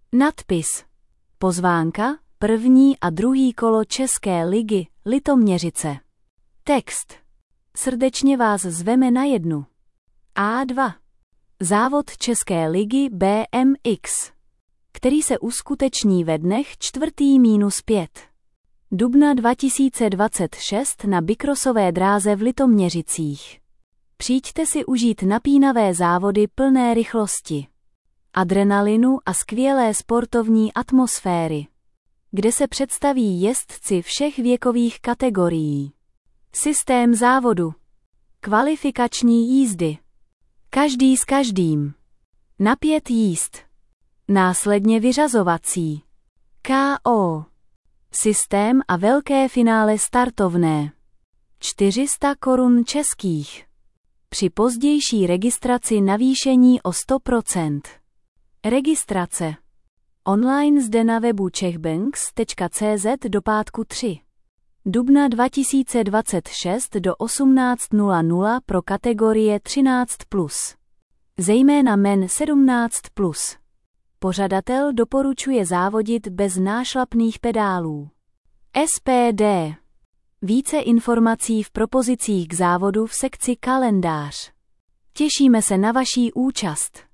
Nadpis. Pozvánka, první a druhý kolo České ligy, Litoměřice. Text. Srdečně vás zveme na jednu. A2. Závod České ligy BMX, který se uskuteční ve dnech 4.-5. dubna 2026 na bicrossové dráze v Litoměřicích. Přijďte si užít napínavé závody plné rychlosti, adrenalinu a skvělé sportovní atmosféry, kde se představí jezdci všech věkových kategorií. Systém závodu. Kvalifikační jízdy. Každý s každým. Na 5 jízd. Následně vyřazovací. KO. Systém a velké finále startovné. 400 korun českých. Při pozdější registraci navýšení o 100%. Registrace. Online zde na webu czechbanks.cz do pátku 3. dubna 2026 do 18:00 pro kategorie 13+. Zejména men 17+. Pořadatel doporučuje závodit bez nášlapných pedálů. SPD. Více informací v propozicích k závodu v sekci kalendář. Těšíme se na vaší účast.